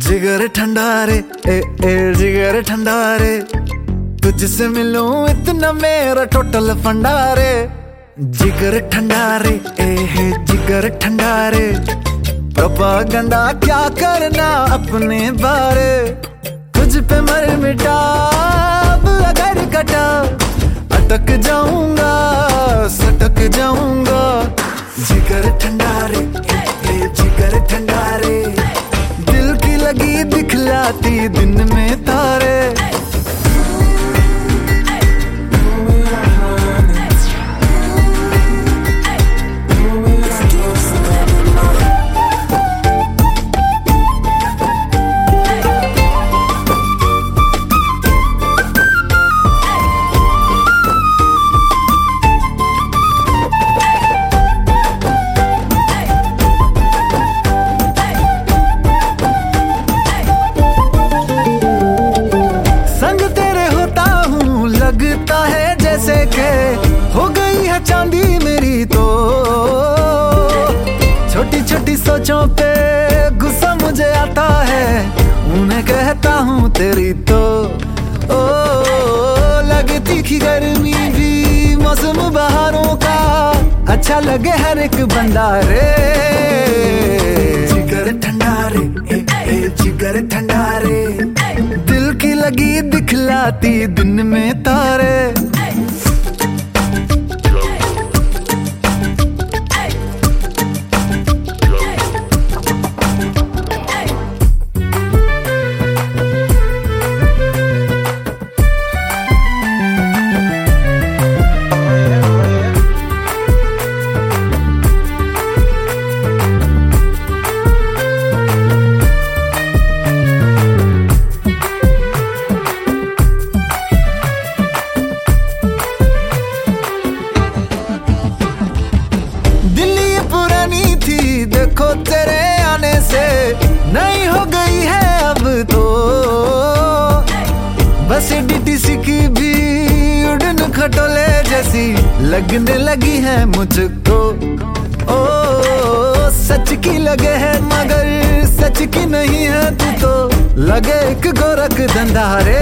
जिगर ठंडा रे जिगर ठंडा रे, तुझसे मिलूं इतना मेरा टोटल फंडा रे। जिगर ठंडा रे जिगर ठंडा रे, प्रोपागंडा क्या करना अपने बारे। तुझ पे मर मिटा अब अगर कटा, अटक जाऊंगा सटक जाऊंगा। जिगर ठंडा रे जिगर ठंडा रे, दिल की लगी दिखलाती दिन में तारे। लगता है जैसे के हो गई है चांदी मेरी तो, छोटी छोटी सोचों पे गुस्सा मुझे आता है, उन्हें कहता हूँ तेरी तो। ओ लगती की गर्मी भी मौसम बहारों का, अच्छा लगे हर एक बंदा रे। जिगर ठंडा रे जिगर ठंडा रे, दिल की लगी दिखलाती दिन में तारे। देखो तेरे आने से नहीं हो गई है अब तो, बस डीटीसी की भी उड़न खटोले जैसी लगने लगी है मुझको। ओ सच की लगे है मगर सच की नहीं है तू तो, लगे एक गोरख धंधा रे।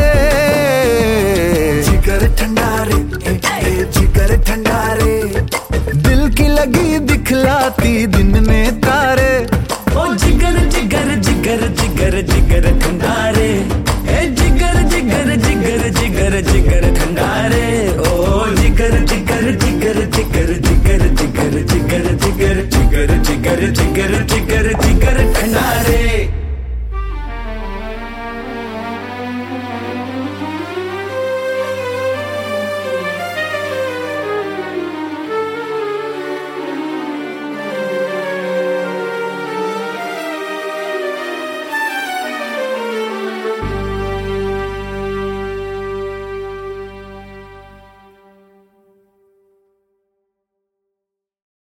जिगर ठंडा रे जिगर ठंडा रे, दिल की लगी दिखलाती दिन में तारे। ओ जिगर जिगर जिगर जिगर जिगर ठंडा रे, ए जिगर जिगर जिगर जिगर जिगर ठंडा रे। ओ जिगर जिगर जिगर जिगर जिगर जिगर जिगर जिगर जिगर जिगर जिगर